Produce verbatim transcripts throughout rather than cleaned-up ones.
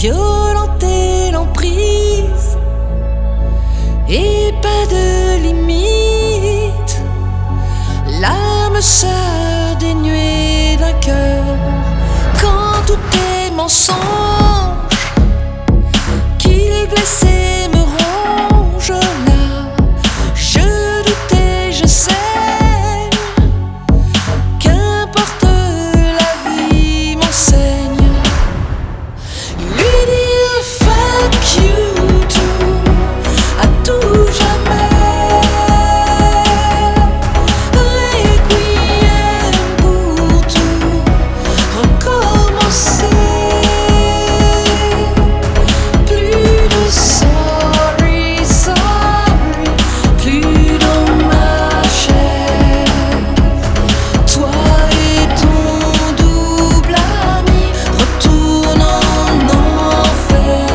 violenter l'emprise et pas de limite, l'âme sœur dénuée d'un cœur. Quand tout est mensonge, qu'il blesse et me ronge, là je doutais, je sais. Qu'importe, la vie m'enseigne. Lui dire fuck you tout, à tout jamais. Requiem pour tout recommencer. Plus de sorry, sorry, plus dans ma chair. Toi et ton double ami retournent en enfer.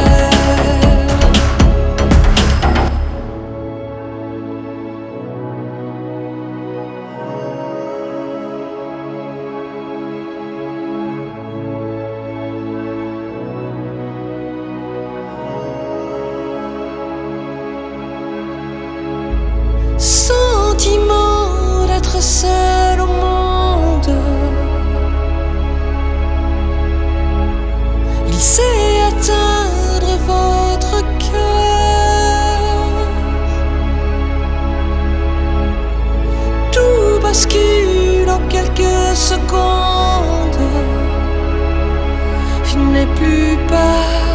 Sentiment d'être seul au monde, il sait atteindre votre cœur. Tout bascule en quelques secondes, il n'est plus pas